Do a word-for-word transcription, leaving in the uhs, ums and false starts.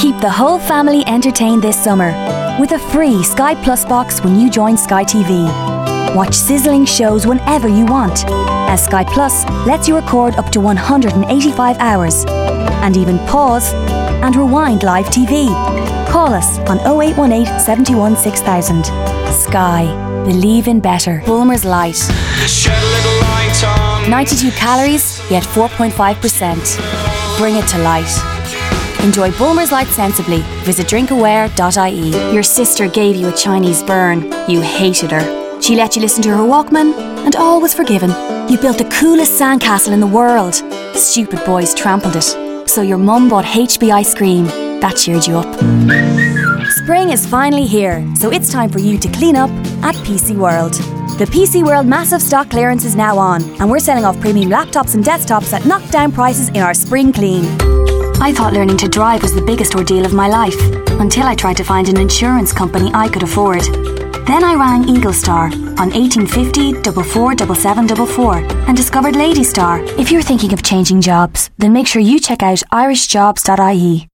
Keep the whole family entertained this summer with a free Sky Plus box when you join Sky T V. Watch sizzling shows whenever you want, as Sky Plus lets you record up to one hundred eighty-five hours and even pause and rewind live T V. Call us on oh eight one eight, seven one six thousand. Sky. Believe in better. Bulmers Light. ninety-two calories, yet four point five percent. Bring it to light. Enjoy Bulmers Light sensibly. Visit drinkaware dot I E. Your sister gave you a Chinese burn. You hated her. She let you listen to her Walkman, and all was forgiven. You built the coolest sandcastle in the world. Stupid boys trampled it. So your mum bought H B ice cream. That cheered you up. Spring is finally here, so it's time for you to clean up at P C World. The P C World massive stock clearance is now on, and we're selling off premium laptops and desktops at knockdown prices in our spring clean. I thought learning to drive was the biggest ordeal of my life, until I tried to find an insurance company I could afford. Then I rang Eagle Star on eighteen fifty, four four seven seven four four and discovered Lady Star. If you're thinking of changing jobs, then make sure you check out irish jobs dot I E.